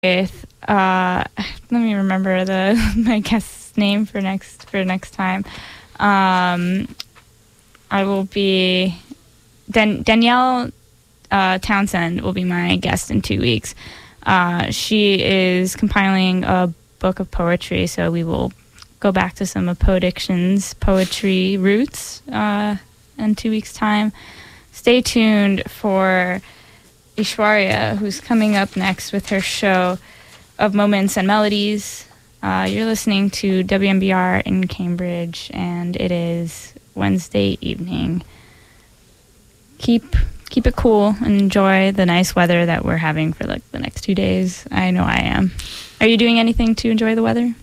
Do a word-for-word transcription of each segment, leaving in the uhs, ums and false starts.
with uh let me remember the my guest's name for next for next time. Um I will be Dan- Danielle uh, Townsend will be my guest in two weeks. Uh, she is compiling a book of poetry, so we will go back to some of Poediction's poetry roots uh, in two weeks' time. Stay tuned for Aishwarya, who's coming up next with her show of Moments and Melodies. Uh, you're listening to W M B R in Cambridge, and it is Wednesday evening. Keep keep it cool and enjoy the nice weather that we're having for like the next two days. I know I am. Are you doing anything to enjoy the weather?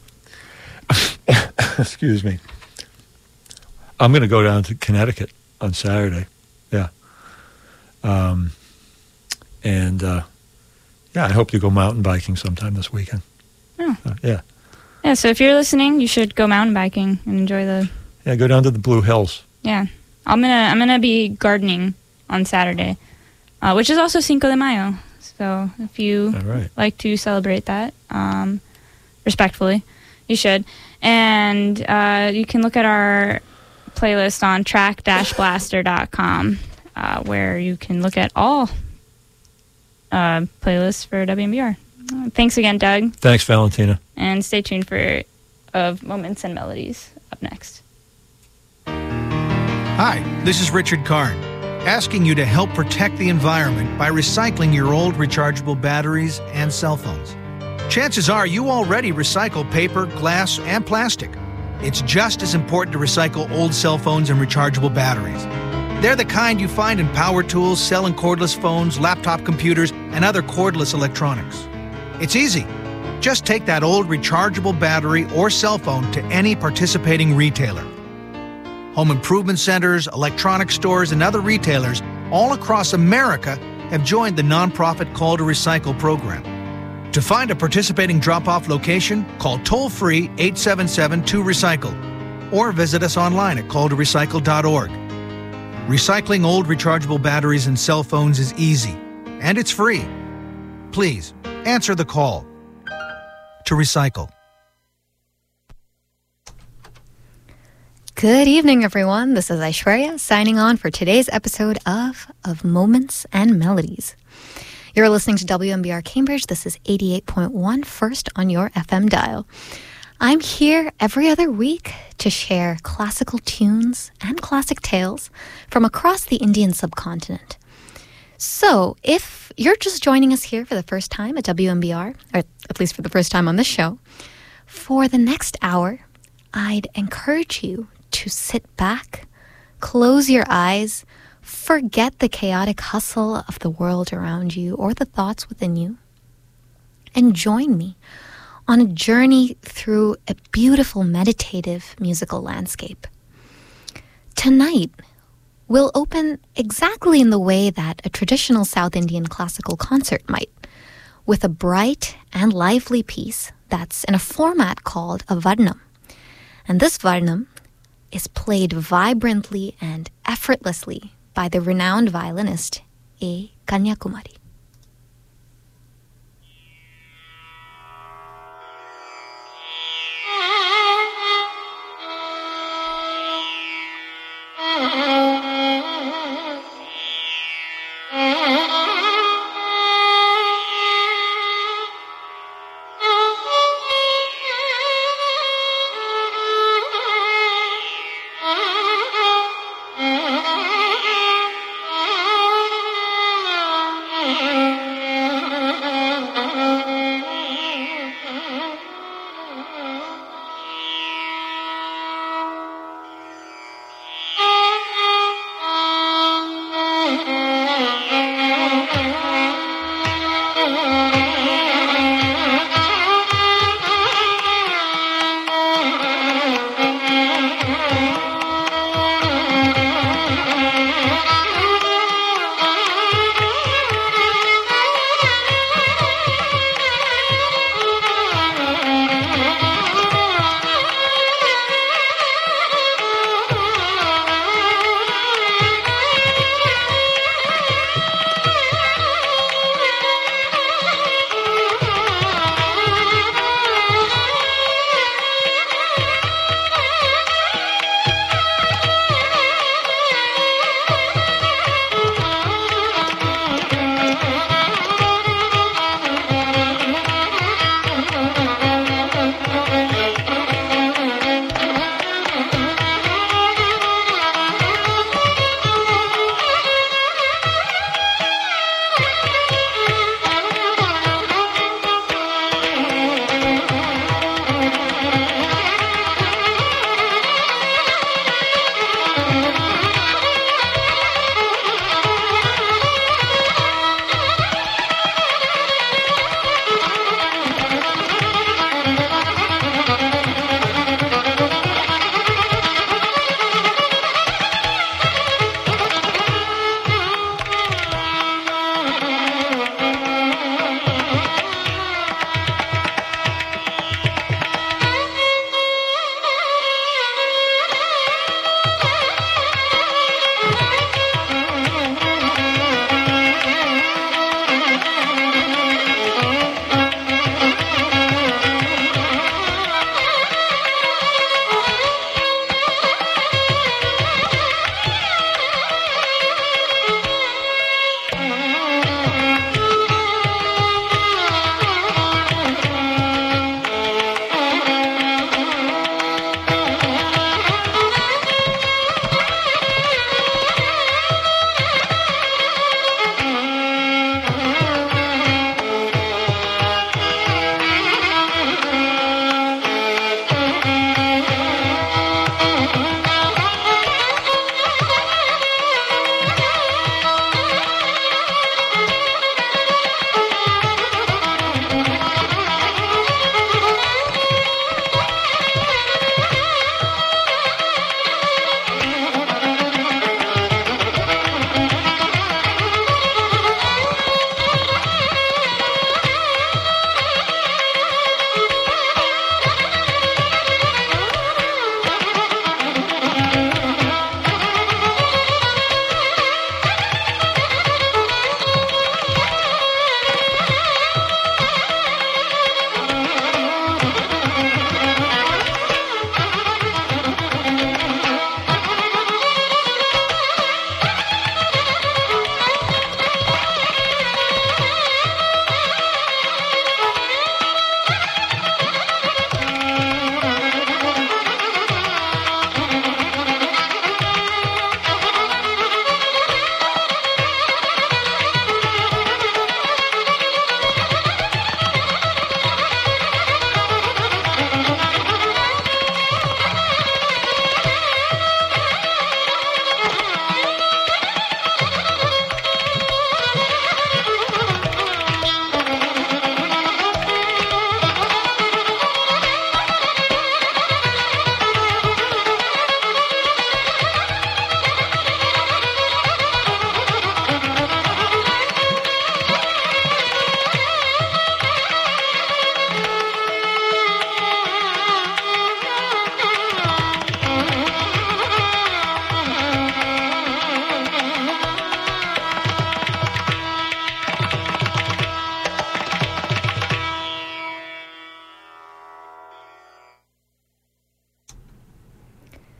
Excuse me. I'm going to go down to Connecticut on Saturday. Yeah. Um, and, uh, yeah, I hope you go mountain biking sometime this weekend. Oh. Uh, yeah. Yeah, so if you're listening, you should go mountain biking and enjoy the... Yeah, go down to the Blue Hills. Yeah. I'm going to I'm gonna be gardening on Saturday, uh, which is also Cinco de Mayo. So if you right. like to celebrate that, um, respectfully, you should. And uh, you can look at our playlist on track dash blaster dot com, uh, where you can look at all uh, playlists for W M B R. Uh, thanks again, Doug. Thanks, Valentina. And stay tuned for Of Moments and Melodies up next. Hi, this is Richard Karn, asking you to help protect the environment by recycling your old rechargeable batteries and cell phones. Chances are you already recycle paper, glass, and plastic. It's just as important to recycle old cell phones and rechargeable batteries. They're the kind you find in power tools, cell and cordless phones, laptop computers, and other cordless electronics. It's easy. Just take that old rechargeable battery or cell phone to any participating retailer. Home improvement centers, electronic stores, and other retailers all across America have joined the nonprofit Call to Recycle program. To find a participating drop-off location, call toll-free eight seven seven two recycle or visit us online at call to recycle dot org. Recycling old rechargeable batteries and cell phones is easy, and it's free. Please, answer the call to recycle. Good evening, everyone. This is Aishwarya signing on for today's episode of Of Moments and Melodies. You're listening to W M B R Cambridge. This is eighty-eight point one First on your F M dial. I'm here every other week to share classical tunes and classic tales from across the Indian subcontinent. So if you're just joining us here for the first time at W M B R, or at least for the first time on this show, for the next hour, I'd encourage you to sit back, close your eyes, forget the chaotic hustle of the world around you or the thoughts within you, and join me on a journey through a beautiful meditative musical landscape. Tonight, we'll open exactly in the way that a traditional South Indian classical concert might, with a bright and lively piece that's in a format called a varnam. And this varnam is played vibrantly and effortlessly by the renowned violinist A. Kanyakumari. Mm-hmm.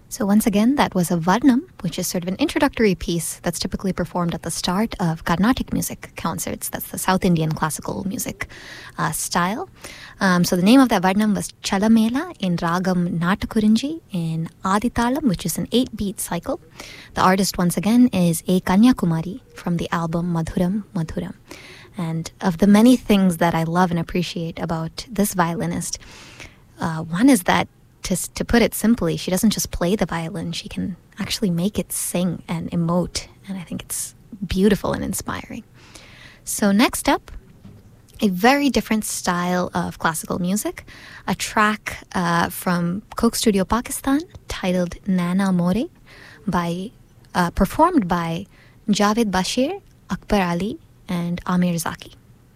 So once again, that was a Varnam, which is sort of an introductory piece that's typically performed at the start of Carnatic music concerts. That's the South Indian classical music uh, style. Um, so the name of that Varnam was Chalamela in Ragam Natakurinji in Aditalam, which is an eight-beat cycle. The artist, once again, is A. Kanyakumari from the album Madhuram Madhuram. And of the many things that I love and appreciate about this violinist, uh, one is that To, to put it simply, she doesn't just play the violin, she can actually make it sing and emote, and I think it's beautiful and inspiring. So next up, a very different style of classical music, a track uh, from Coke Studio Pakistan titled Nana More, by uh, performed by Javed Bashir, Akbar Ali, and Amir Zaki.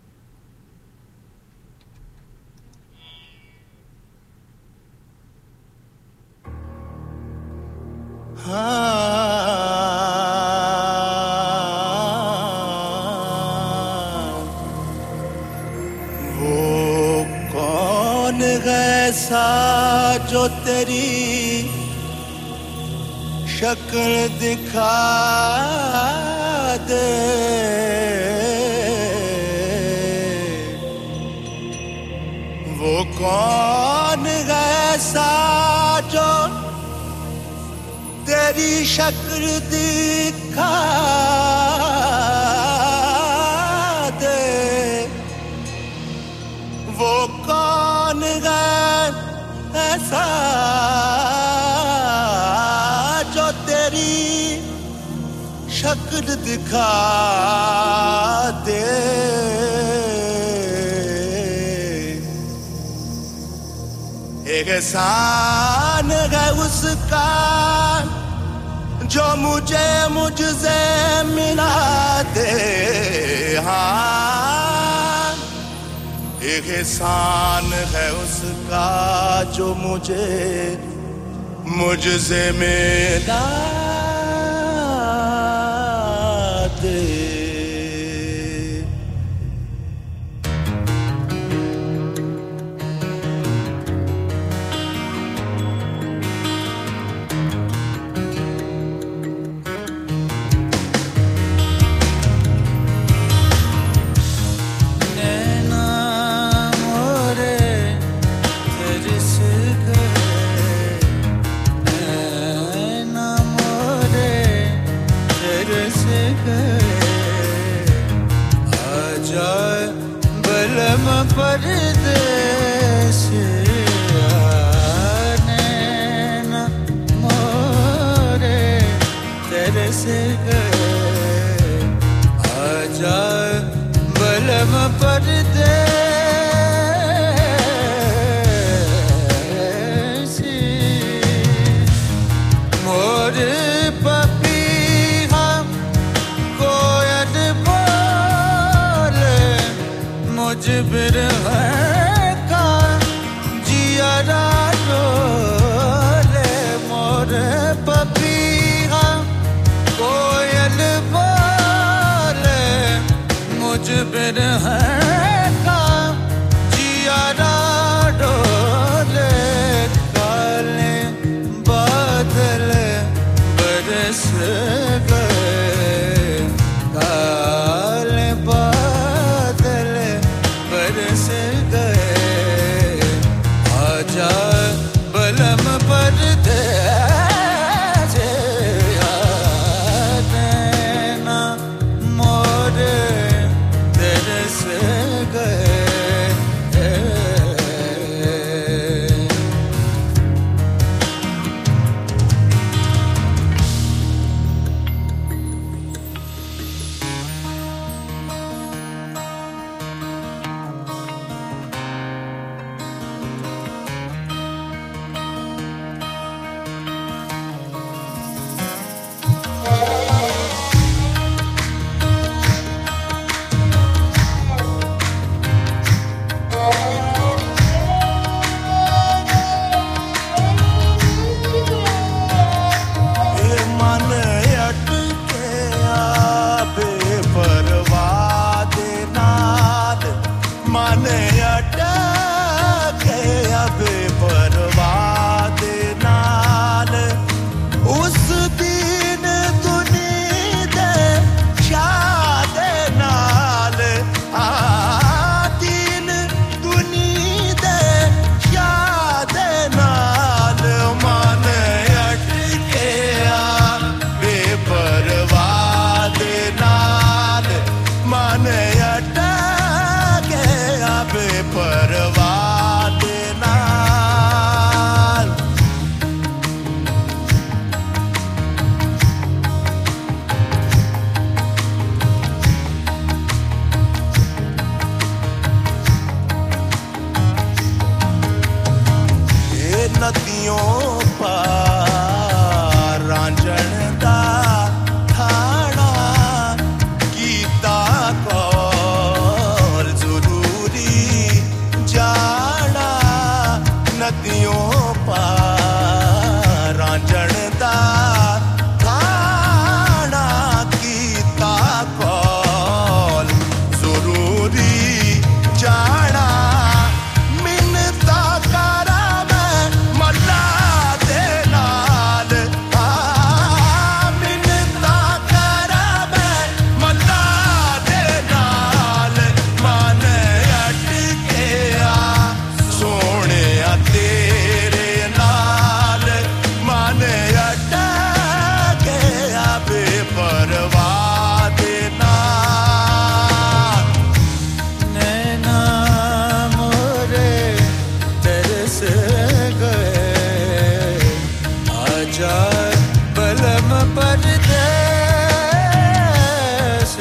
वो कौन ऐसा जो तेरी शक्ल दिखा दे, वो कौन ऐसा जो तेरी शक्ल दिखा दे, वो कौन है ऐसा जो तेरी शक्ल दिखा दे। एहसान है उसका जो मुझे मुझसे मिला दे, हाँ एहसान है उसका जो मुझे मुझसे मिला दे। Say नदियों पार रांझण दा थाना कीता कौल जरूरी जाना नदियों पार रांझण दा थाना कीता कौल जरूरी जाना मिन्नता करा मैं मल्ला दे नाल आ मिन्नता करा मैं मल्ला दे नाल माने अटके आ सोने तेरे नाल माने अटके आ बेपरवाह दे नाल नैना मोरे तरस गए आजा बलम परदेस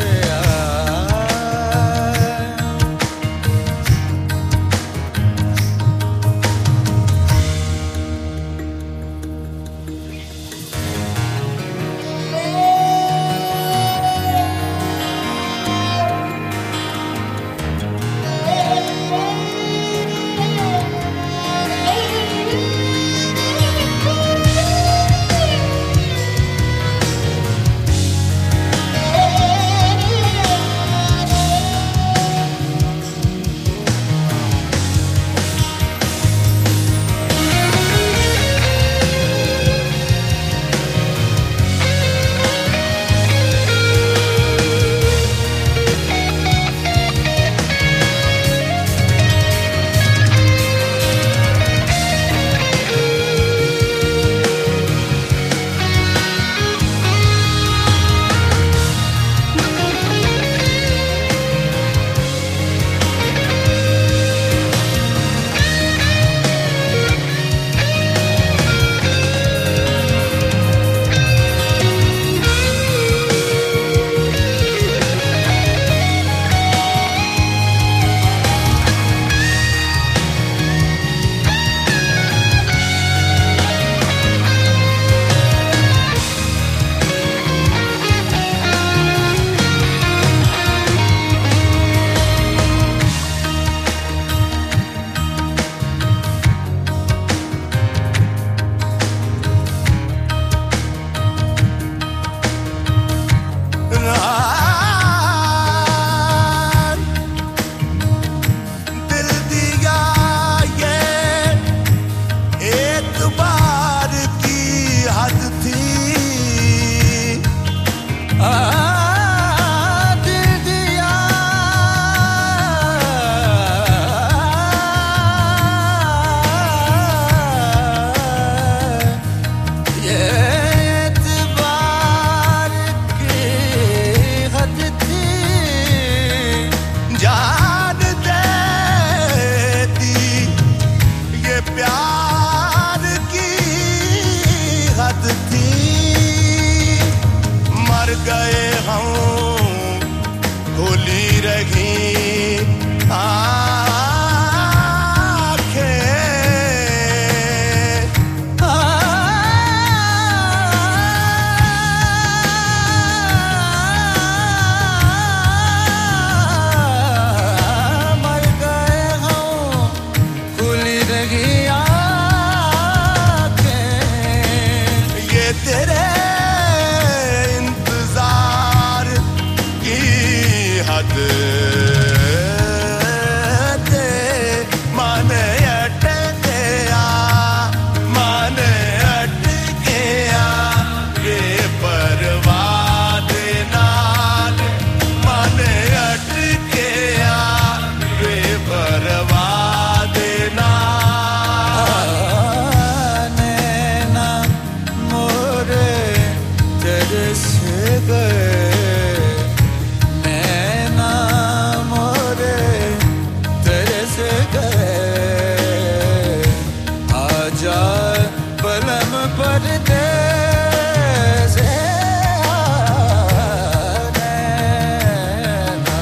दिल दिया ये एक बार की हद थी आ, दिल दिया ये एतबार की हद थी जान देती ये प्यार की हद थी मर गए हम भूली रही आँखें आ, मर गए हम खुली रही आँखें ये तेरे इंतजार की हद दे माने अटके आ माने अटके आ बेपरवाह दे नाल माने अटके आ बेपरवाह दे नाल नैना मोरे तरस गए नैना मोरे तरस गए आजा बलम परदेस नैना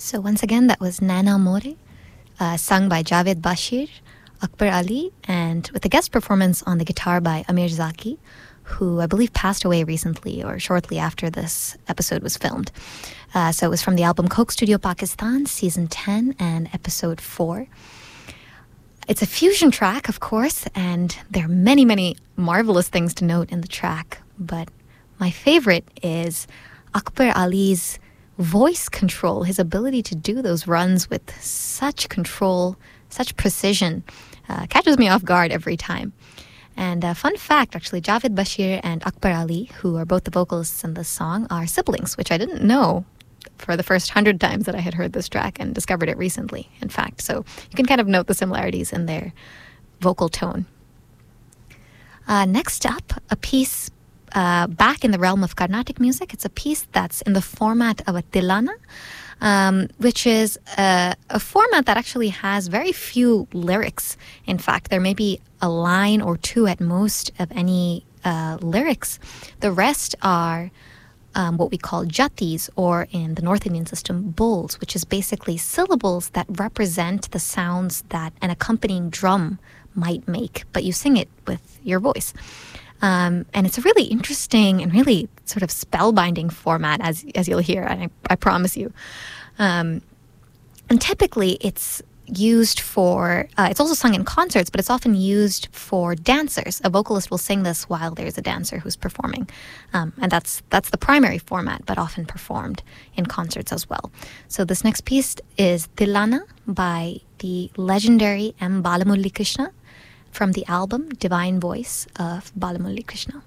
So once again, that was Naina More, uh, sung by Javed Bashir, Akbar Ali, and with a guest performance on the guitar by Amir Zaki, who I believe passed away recently or shortly after this episode was filmed. Uh, so it was from the album Coke Studio Pakistan, Season ten and Episode four. It's a fusion track, of course, and there are many, many marvelous things to note in the track, but my favorite is Akbar Ali's voice control, his ability to do those runs with such control, such precision, uh, catches me off guard every time. And a fun fact, actually, Javed Bashir and Akbar Ali, who are both the vocalists in this song, are siblings, which I didn't know for the first hundred times that I had heard this track and discovered it recently, in fact. So you can kind of note the similarities in their vocal tone. Uh, next up, a piece Uh, back in the realm of Carnatic music. It's a piece that's in the format of a tilana, um, which is a, a format that actually has very few lyrics. In fact, there may be a line or two at most of any uh, lyrics. The rest are um, what we call jatis, or in the North Indian system, bols, which is basically syllables that represent the sounds that an accompanying drum might make, but you sing it with your voice. Um, and it's a really interesting and really sort of spellbinding format, as as you'll hear, and I, I promise you. Um, and typically it's used for, uh, it's also sung in concerts, but it's often used for dancers. A vocalist will sing this while there's a dancer who's performing. Um, and that's that's the primary format, but often performed in concerts as well. So this next piece is Tilana by the legendary M. Balamurali Krishna, from the album Divine Voice of Balamurali Krishna.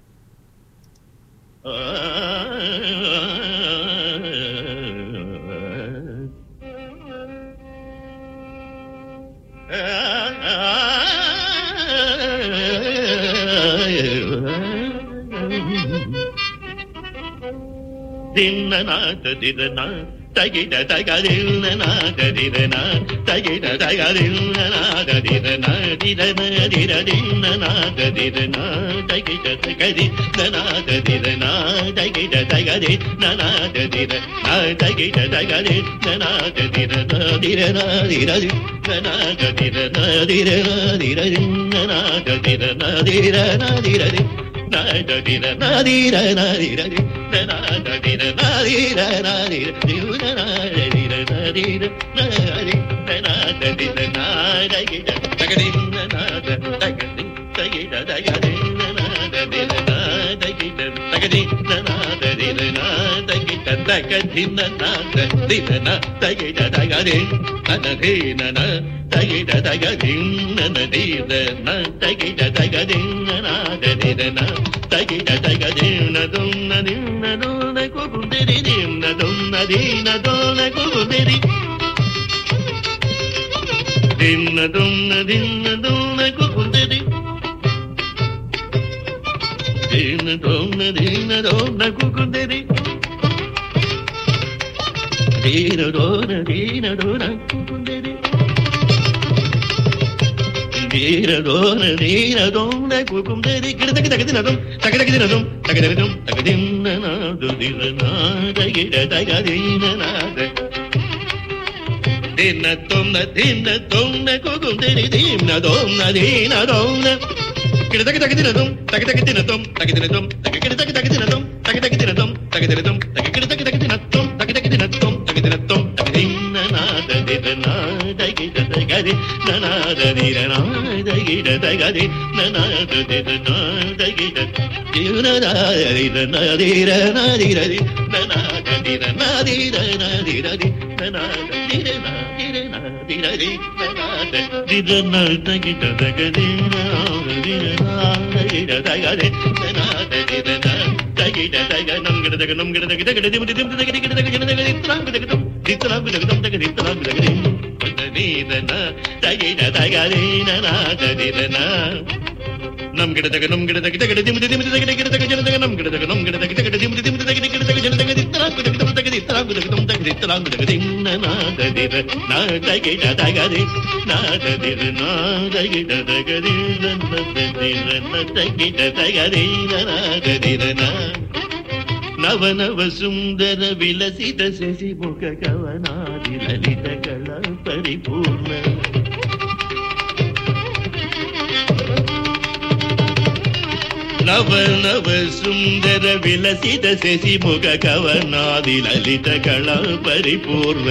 Tagida tagadilna gadidana, tagida tagadilna gadidana, didana didadina gadidana, tagida tagadina gadidana, tagida tagadina gadidana, tagida tagadina gadidana, didana didadina gadidana, didana didadina gadidana, didana didadina. Na da di da na di da na di da di na da di da na di da na di da di na di da na di da na di na da di da na da gi da da gi na na da da gi da gi da da gi na na da di da na da gi da da gi na na da di da na da gi da da gi na na da di da na da gi da da gi na na di na na da gi da da gi na na di da na da gi da da gi na na da di da na da gi da da gi na dum na di na dum na ko bu di di na dum na di na dum na ko bu di di din na dum na din na dum na ko bu di di din na dum na din na dum na ko bu di di din na dum na din na dum na ko bu di di Dira dona dira dona kukum diri kida kida kida dum takida kida dum takida dum takidina na do dira na takida takidina na dina dum na dina dum na kukum diri dina dum na dina dum na kida kida kida dum takida kida dum takida dum takida kida kida dum takida kida dum takida dum takida kida kida dum takida kida dum takida dum takidina na dira na takida takidi na na dira na Dagida dagadi na na da da na dagida na na da na dira na dira na na da dira na dira na dira na na da dira na dira na dira na na da dira na dagida dagadi na dira na dagida dagadi na na da dira na dagida daga nam gida daga nam gida daga daga dim dim daga daga daga daga daga tram daga dum ditram daga dum daga ditram daga dim dina dagida dagadina na dadina nam gida daga nam gida daga daga dim dim daga daga daga daga nam gida daga nam gida daga daga dim dim daga daga daga daga daga ditram daga dum daga ditram daga dum daga ditram daga dinna na dadina na dagida dagadi na dadina na dagida dagadina na dadina na dagida dagadina na dadina na ನವ ನವ ಸುಂದರ ವಿಲಸಿತ ಶಶಿ ಮುಖ ಕವನಾದಿ ಲಲಿತಗಳ ಪರಿಪೂರ್ಣ ನವ ನವ ಸುಂದರ ವಿಲಸಿತ ಶಶಿ ಮುಖ ಕವನಾದಿ ಲಲಿತಗಳ ಪರಿಪೂರ್ಣ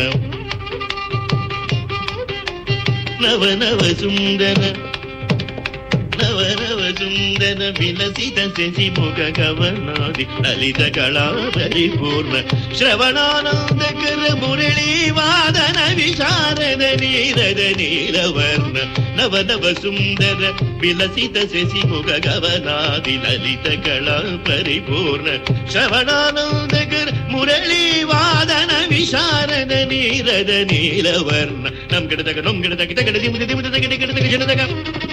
ನವ ನವ ಸುಂದರ ನವ ನವ ಸುಂದರ ವಿಲಸಿತ ಶಶಿ ಮುಖ ಕವನಾದಿ ಲಲಿತ ಕಳಾ ಪರಿಪೂರ್ಣ ಶ್ರವಣಾನಂದಕರ ಮುರಳಿ ವಾದನ ವಿಶಾರದ ನೀರದ ನೀಲವರ್ಣ ನವ ನವ ಸುಂದರ ವಿಲಸಿತ ಶಶಿ ಮುಖ ಕವನಾದಿ ಲಲಿತ ಕಳಾ ಪರಿಪೂರ್ಣ ಶ್ರವಣಾನಂದಕರ ಮುರಳಿ ವಾದನ ವಿಶಾರದ ನೀರದ ನೀಲವರ್ಣ ನಮ್ ಗಿಡದಾಗ ನಮ್ ಗಿಡದಾಗ ಗಿಡದ ದಿಮುದ ದಿಮುದ ಗಿಡ ಗಿಡದಾಗ ಜನದಾಗ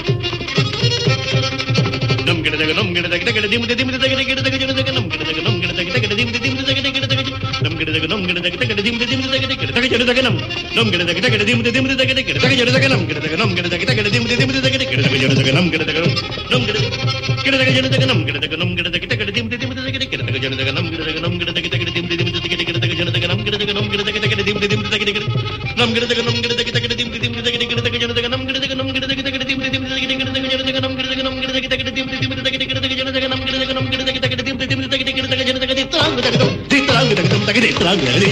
ನಮ್ ಗಿಡದಾಗ ನಮ್ ಗಿಡದಾಗ ಗಿಡ ದಿಮುದ ದಿಮುದ ಗಿಡ ಗಿಡದಾಗ ಜನದಾಗ ನಮ್ ಗಿಡದಾಗ ನಮ್ ಗಿಡದಾಗ ಗಿಡ ದಿಮುದ ದಿಮುದ ಗಿಡ ಗಿಡದಾಗ ನಮ್ ಗಿಡದಾಗ ನಮ್ ಗಿಡದಾಗ ಗಿಡ ದಿಮುದ ದಿಮುದ ಗಿಡ ಗಿಡದಾಗ ಜನದಾಗ ನಮ್ ನಮ್ ಗಿಡದಾಗ ಗಿಡ ದಿಮುದ ದಿಮುದ ಗಿಡ ಗಿಡದಾಗ ಜನದಾಗ ನಮ್ ಗಿಡದಾಗ ನಮ್ ಗಿಡದಾಗ ಗಿಡ ದಿಮುದ ದಿಮುದ ಗಿಡ ಗಿಡದಾಗ ಜನದಾಗ ನಮ್ ಗಿಡದಾಗ ನಮ್ ಗಿಡ ಗಿಡದಾಗ ಜನದಾಗ ನಮ್ ಗಿಡದಾಗ ನಮ್ ಗಿಡದಾಗ ಗಿಡ ದಿಮುದ ದಿಮುದ ಗಿಡ ಗಿಡದಾಗ ಜನದಾಗ ನಮ್ ಗಿಡದಾಗ ನಮ್ ಗಿಡದಾಗ ಗಿಡ ದಿಮುದ ದಿಮುದ ಗಿಡ ಗಿಡದಾಗ ಜನದಾಗ ನಮ್ ಗಿಡದಾಗ ನಮ್ ಗಿಡದಾಗ ಗಿಡ ದಿಮುದ ದಿಮುದ ಗಿಡ ನಮ್ ಗಿಡದಾಗ ನಮ್ ಗಿಡದಾಗ ಗಿಡ ದಿಮುದ ದಿಮುದ ಗಿಡ ಗಿಡದಾಗ ಜನದಾಗ ನಮ್ ಗಿಡದಾಗ ನಮ್ ಗಿಡದಾಗ ಗಿಡ ದಿಮುದ ದಿಮುದ ಗಿಡ ಗಿಡದಾಗ ಜನದಾಗ ನಮ್ ಗಿಡದಾಗ ನಮ್ ಗಿಡದಾಗ ಗಿಡ ದಿಮುದ ದಿಮುದ ಗಿಡ ಗಿಡದಾಗ ಜನದಾಗ ನಮ್ ಗಿಡದಾಗ ನಮ್ ಗಿಡದಾಗ ಗಿಡ ದಿಮುದ ದಿಮುದ ಗಿಡ ಗಿಡದಾಗ ಜನದಾಗ ದಿತ್ರಾಂಗ ತಗದಂ ದಿತ್ರಾಂಗ ತಗದಂ ತಗದೆ ದಿತ್ರಾಂಗ ತಗದೆ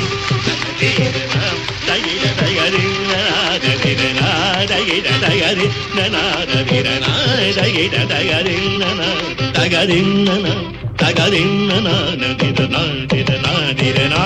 ತಗಿಡ ತಗದೆ ನಾದಗಿಡ ನಾದಗಿಡ ತಗದೆ ನಾದ ವಿರನ ತಗಿಡ ತಗದೆ ನನ ತಗದೆ ನನ ತಗದೆ ನನ ನದಿದ ನಾದಿದ ನಾದಿರ ನಾ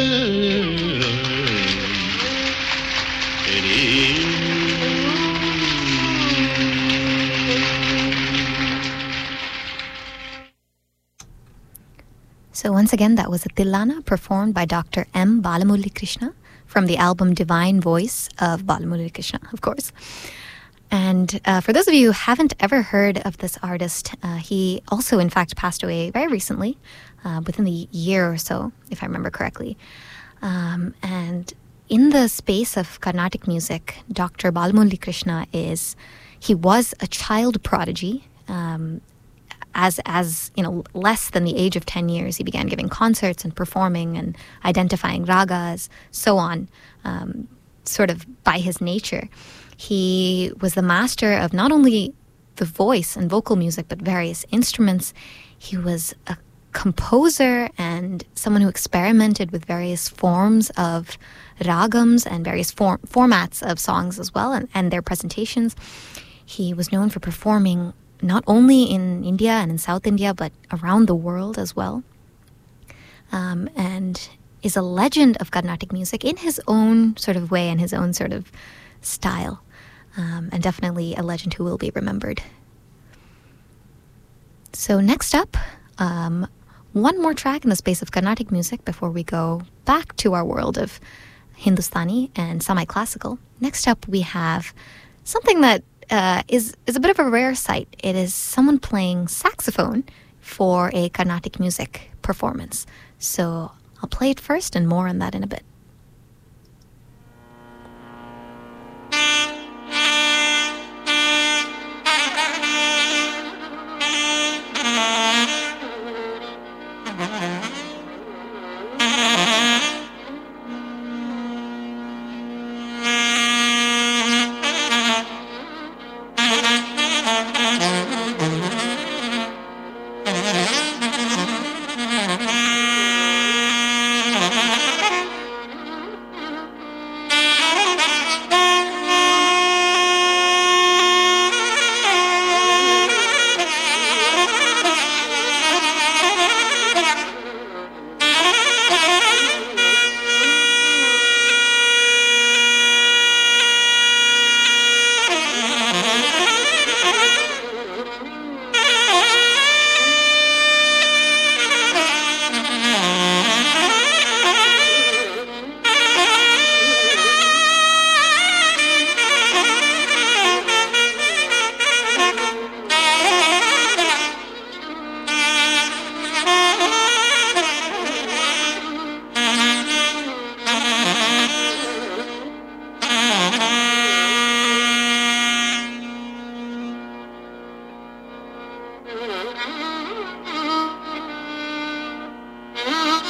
So once again, that was a Tilana performed by Doctor M. Balamurali Krishna from the album Divine Voice of Balamurali Krishna, of course. And uh, for those of you who haven't ever heard of this artist, uh, he also, in fact, passed away very recently, uh, within the year or so, if I remember correctly. Um, and in the space of Carnatic music, Doctor Balamurali Krishna is, he was a child prodigy. Um, As, as you know, less than the age of ten years, he began giving concerts and performing and identifying ragas, so on, um, sort of by his nature. He was the master of not only the voice and vocal music, but various instruments. He was a composer and someone who experimented with various forms of ragams and various form- formats of songs as well, and, and their presentations. He was known for performing not only in India and in South India, but around the world as well. Um, and is a legend of Carnatic music in his own sort of way and his own sort of style. Um, and definitely a legend who will be remembered. So next up, um, one more track in the space of Carnatic music before we go back to our world of Hindustani and semi-classical. Next up, we have something that Uh, is is a bit of a rare sight. It is someone playing saxophone for a Carnatic music performance. So I'll play it first and more on that in a bit. Mm-hmm.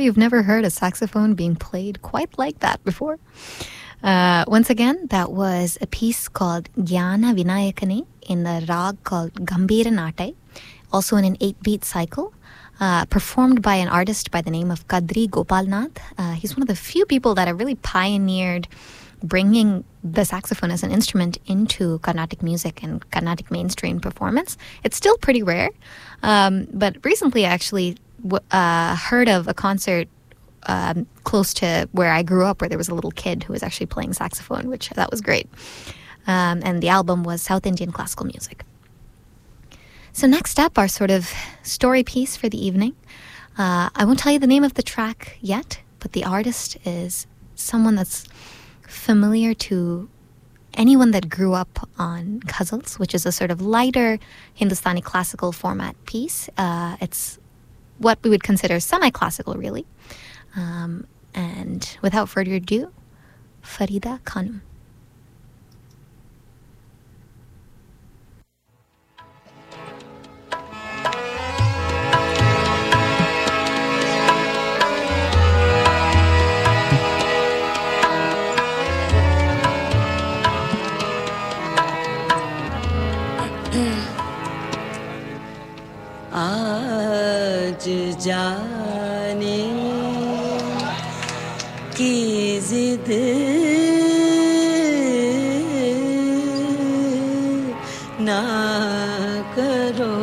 you've never heard a saxophone being played quite like that before. Uh, once again, that was a piece called Jnana Vinayakane in the rag called Gambhira Natai, also in an eight-beat cycle, uh, performed by an artist by the name of Kadri Gopalnath. Uh, he's one of the few people that have really pioneered bringing the saxophone as an instrument into Carnatic music and Carnatic mainstream performance. It's still pretty rare, um, but recently I actually w- uh, heard of a concert um, close to where I grew up, where there was a little kid who was actually playing saxophone, which that was great. Um, and the album was South Indian Classical Music. So next up, our sort of story piece for the evening. Uh, I won't tell you the name of the track yet, but the artist is someone that's familiar to anyone that grew up on ghazals, which is a sort of lighter Hindustani classical format piece. Uh, it's what we would consider semi-classical, really. Um, and without further ado, Farida Khanum. आज जाने की जिद ना करो,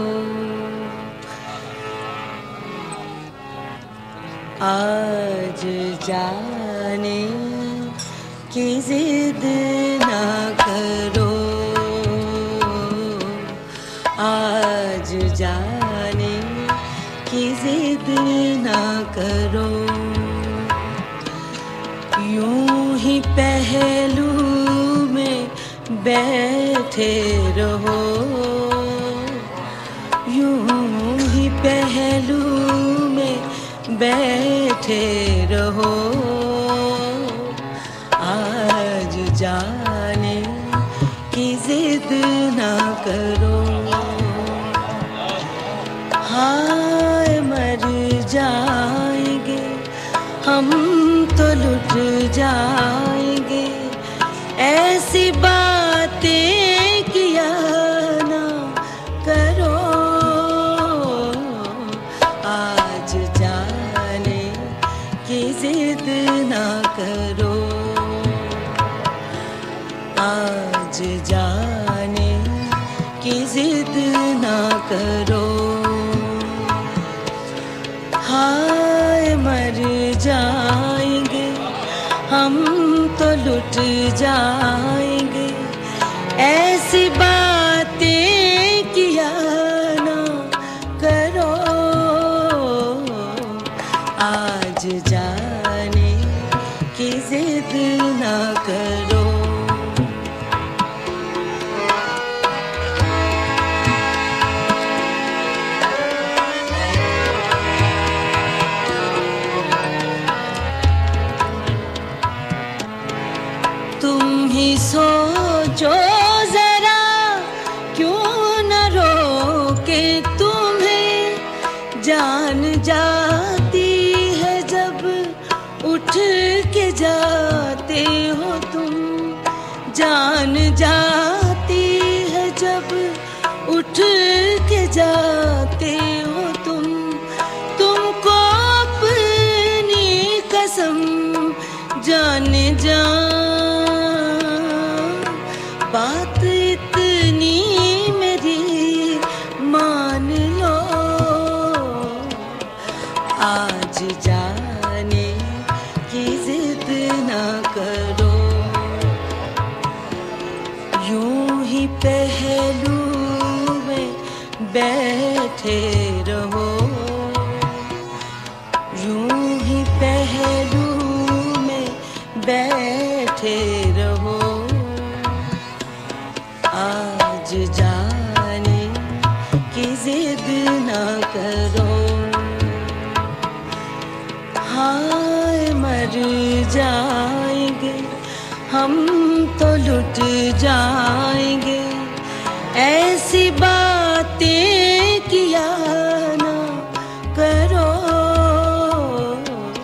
आज जाने की जिद ना करो, आज जाने की जिद ना करो, यूं ही पहलू में बैठे रहो, यूं ही पहलू में बैठे रहो, आज जाने की जिद ना करो, हाय मर जाएंगे हम तो लुट जाएंगे, ऐसी बातें किया ना करो, आज जाने की जिद ना करो, आज जाने की जिद ना करो, हाय मर जाएंगे हम तो लुट जाएंगे, ऐसी बातें किया ना करो, आज जाने की जिद ना करो। सोचो जरा क्यों न रोके तुम्हें, जान जाती है जब उठ के जाते हो तुम, जान जाती है जब उठ के जाते हो तुम, तुमको अपनी कसम जाने जान बात इतनी मेरी मान लो, आज जाने की जिद ना करो, यूं ही पहलू में बैठे रहो, यूं ही पहलू में बैठे रहो, आज जाने की जिद ना करो, हाय मर जाएंगे हम तो लुट जाएंगे, ऐसी बातें किया ना करो,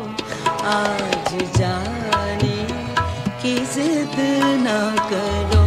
आज जाने की जिद ना करो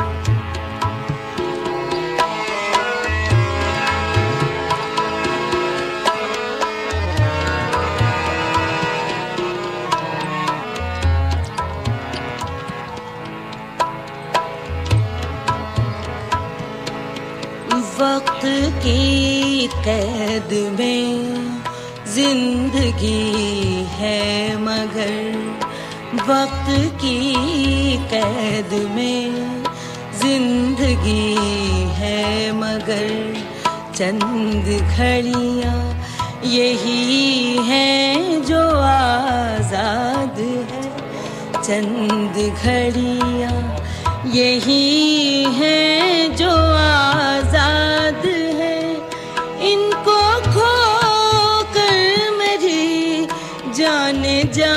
वक्त की कैद में जिंदगी है मगर वक्त की कैद में जिंदगी है मगर चंद घड़ियां यही हैं जो आजाद है चंद घड़ियां यही हैं जो आजाद है इनको खो कर मेरी जान जा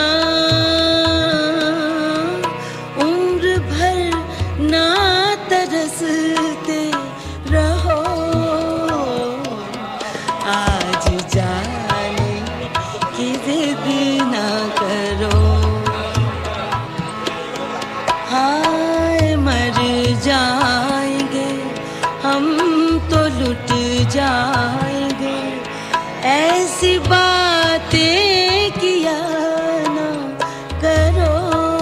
उम्र भर ना तरसते रहो आज जाने की जिद ना करो हाय मर जाएंगे हम तो लुट जाएंगे ऐसी बातें किया ना करो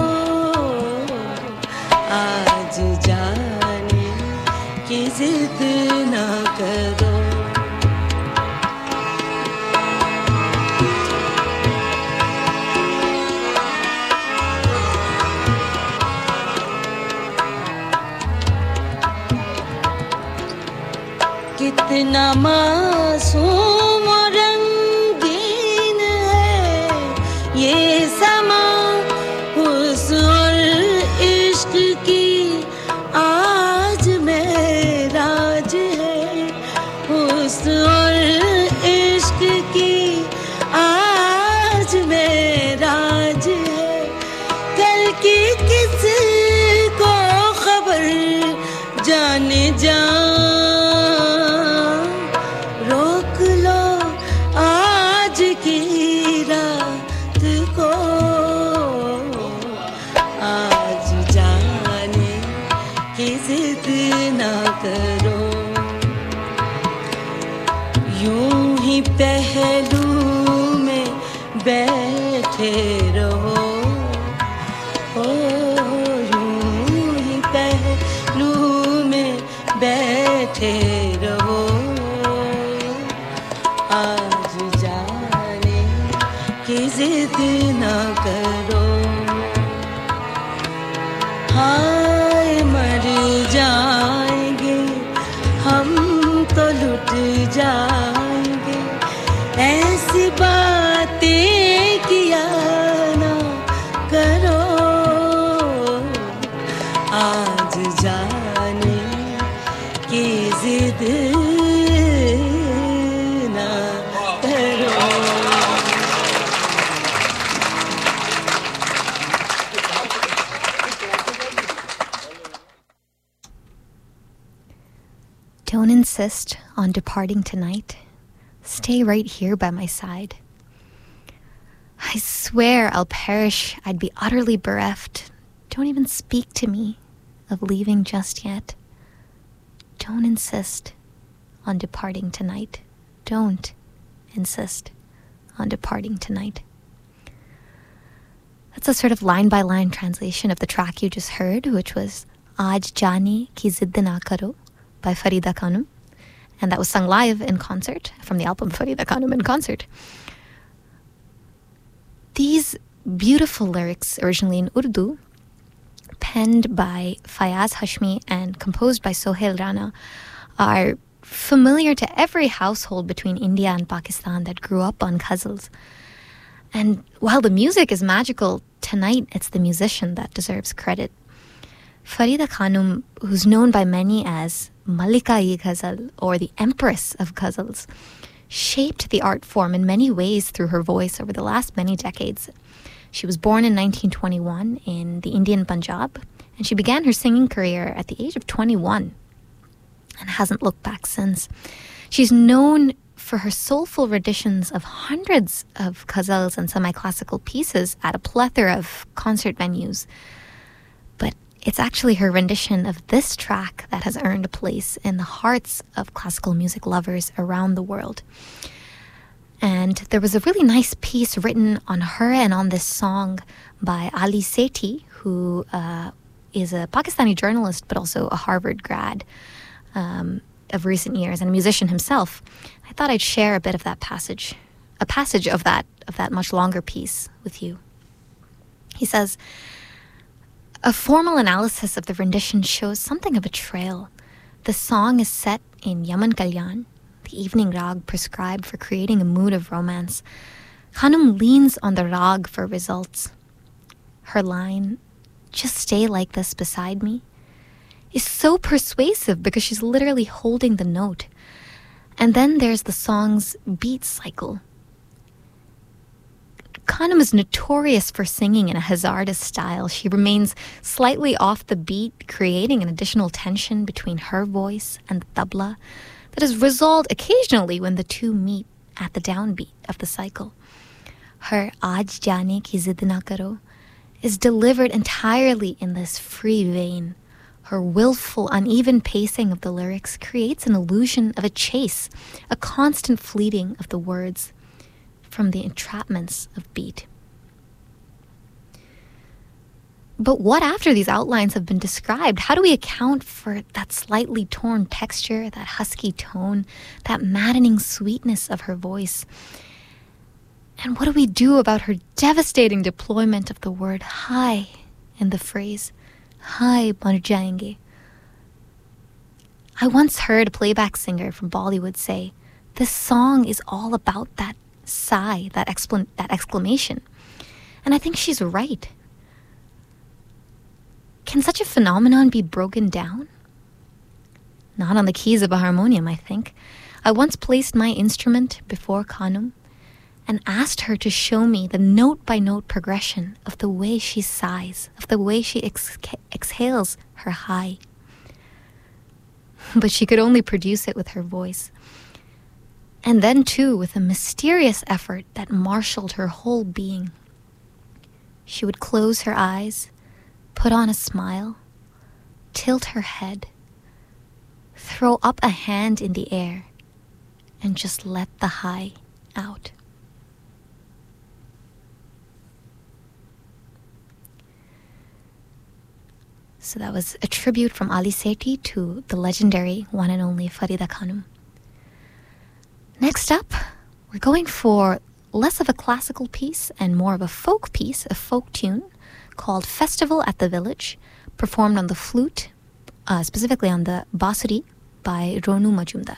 आज जाने की जिद ना करो कितना मासूम और रंगीन है ये समा हुस्न और इश्क की आज मेराज है हुस्न और इश्क की आज मेराज है कल की किसको खबर जाने जा करो यूं ही पहलू में बैठे रहो ओ यूं ही पहलू में बैठे रहो आज जाने की जिद ना करो हाय मर जाएंगे हम तो लुट जाएंगे ऐसी बातें किया ना करो आज जाने की जिद ना करो Don't insist on departing tonight. Stay right here by my side. I swear I'll perish. I'd be utterly bereft. Don't even speak to me of leaving just yet. Don't insist on departing tonight. Don't insist on departing tonight. That's a sort of line-by-line translation of the track you just heard, which was Aaj Jani Ki Zidd Na Karo by Farida Khanum, and that was sung live in concert from the album Farida Khanum in Concert. These beautiful lyrics, originally in Urdu, penned by Fayaz Hashmi and composed by Sohail Rana, are familiar to every household between India and Pakistan that grew up on ghazals. And while the music is magical, tonight it's the musician that deserves credit. Farida Khanum, who's known by many as Malika-e-Ghazal, or the Empress of Ghazals, shaped the art form in many ways through her voice over the last many decades. She was born in nineteen twenty-one in the Indian Punjab, and she began her singing career at the age of twenty-one and hasn't looked back since. She's known for her soulful renditions of hundreds of ghazals and semi-classical pieces at a plethora of concert venues. But it's actually her rendition of this track that has earned a place in the hearts of classical music lovers around the world. And there was a really nice piece written on her and on this song by Ali Sethi, who uh, is a Pakistani journalist, but also a Harvard grad um, of recent years and a musician himself. I thought I'd share a bit of that passage, a passage of that, of that much longer piece with you. He says, a formal analysis of the rendition shows something of a trail. The song is set in Yaman Kalyan, the evening rag prescribed for creating a mood of romance. Khanum leans on the rag for results. Her line, "Just stay like this beside me," is so persuasive because she's literally holding the note. And then there's the song's beat cycle. Khanum is notorious for singing in a Hazarda style. She remains slightly off the beat, creating an additional tension between her voice and the tabla that is resolved occasionally when the two meet at the downbeat of the cycle. Her "Aaj jaane ki zid na karo" is delivered entirely in this free vein. Her willful, uneven pacing of the lyrics creates an illusion of a chase, a constant fleeting of the words from the entrapments of beat. But what after these outlines have been described? How do we account for that slightly torn texture, that husky tone, that maddening sweetness of her voice? And what do we do about her devastating deployment of the word "hai" in the phrase "hai mar jayenge"? I once heard a playback singer from Bollywood say, this song is all about that sigh, that, expl- that exclamation. And I think she's right. Can such a phenomenon be broken down? Not on the keys of a harmonium, I think. I once placed my instrument before Khanum and asked her to show me the note-by-note progression of the way she sighs, of the way she ex- exhales her high. But she could only produce it with her voice. And then, too, with a mysterious effort that marshaled her whole being. She would close her eyes, put on a smile, tilt her head, throw up a hand in the air, and just let the high out. So that was a tribute from Ali Sethi to the legendary one and only Farida Khanum. Next up, we're going for less of a classical piece and more of a folk piece, a folk tune called Festival at the Village, performed on the flute, uh, specifically on the basuri by Ronu Majumdar.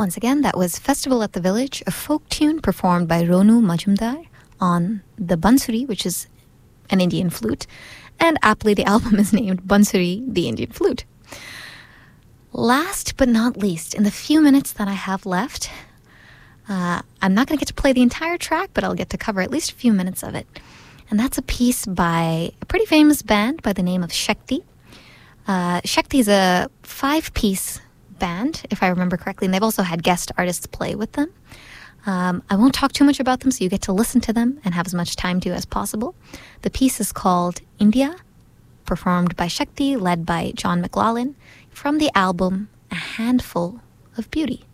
Once again, that was Festival at the Village, a folk tune performed by Ronu Majumdar on the bansuri, which is an Indian flute. And aptly, the album is named Bansuri, the Indian Flute. Last but not least, in the few minutes that I have left, uh, I'm not going to get to play the entire track, but I'll get to cover at least a few minutes of it. And that's a piece by a pretty famous band by the name of Shakti. Uh, Shakti is a five-piece band, if I remember correctly, and they've also had guest artists play with them. Um, I won't talk too much about them, so you get to listen to them and have as much time to as possible. The piece is called India, performed by Shakti, led by John McLaughlin, from the album A Handful of Beauty.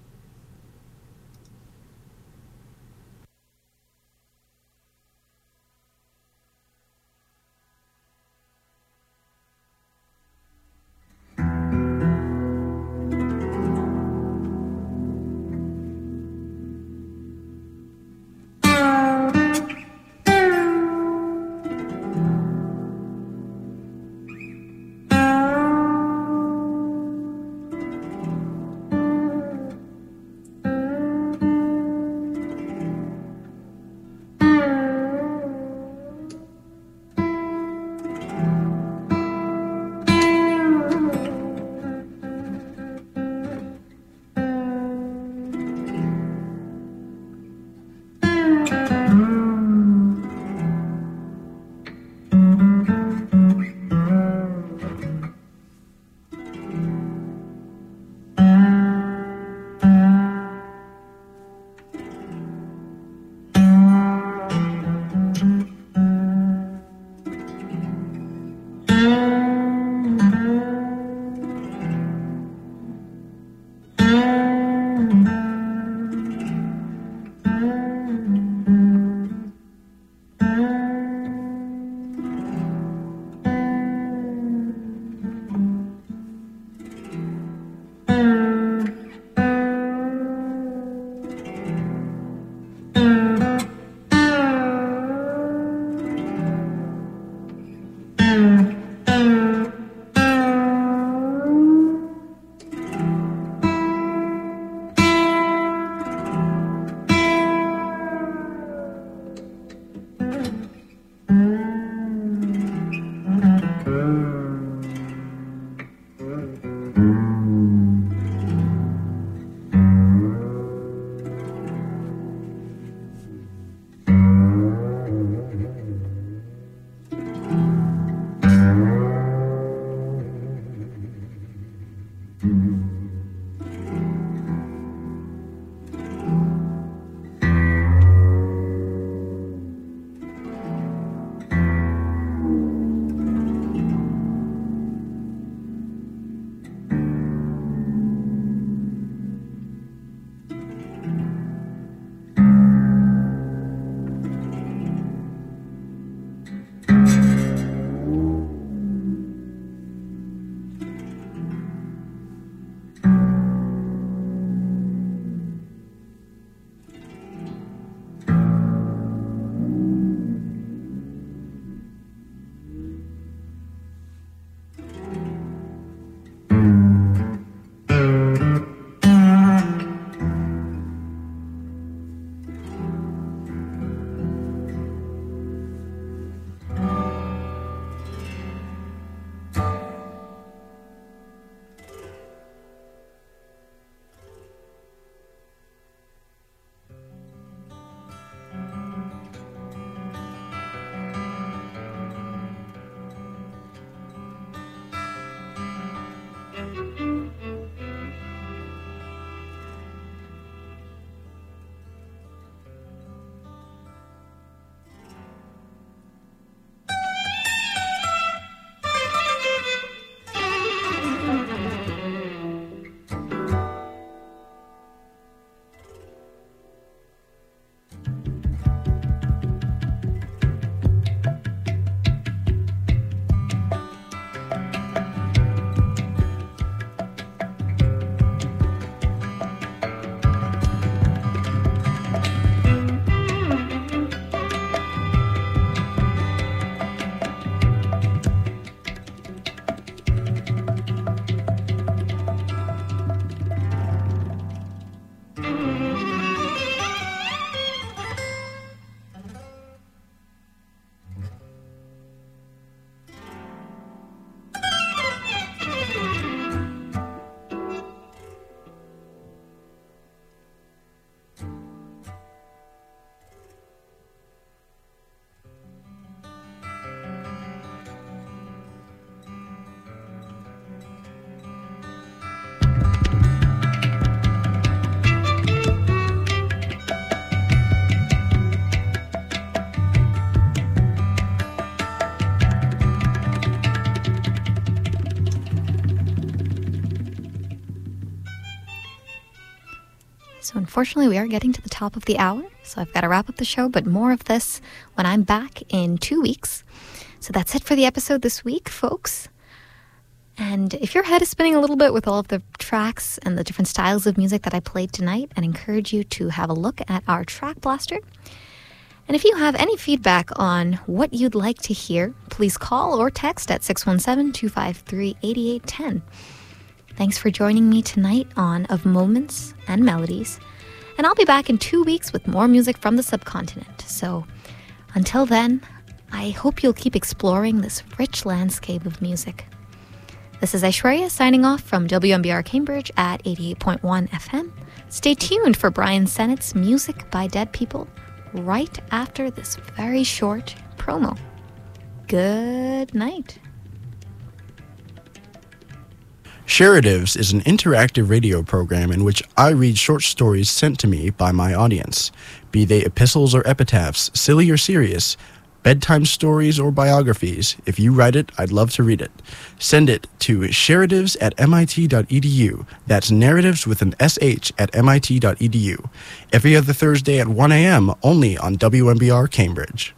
unfortunately, we are getting to the top of the hour, so I've got to wrap up the show, but more of this when I'm back in two weeks. So that's it for the episode this week, folks. And if your head is spinning a little bit with all of the tracks and the different styles of music that I played tonight, I'd encourage you to have a look at our track blaster. And if you have any feedback on what you'd like to hear, please call or text at six one seven, two five three, eight eight one zero. Thanks for joining me tonight on Of Moments and Melodies. And I'll be back in two weeks with more music from the subcontinent. So until then, I hope you'll keep exploring this rich landscape of music. This is Aishwarya signing off from W M B R Cambridge at eighty-eight point one F M. Stay tuned for Brian Sennett's Music by Dead People right after this very short promo. Good night. Sharatives is an interactive radio program in which I read short stories sent to me by my audience, be they epistles or epitaphs, silly or serious, bedtime stories or biographies. If you write it, I'd love to read it. Send it to sharatives at M I T dot E D U. That's narratives with an S H at M I T dot E D U. Every other Thursday at one a.m. only on W M B R Cambridge.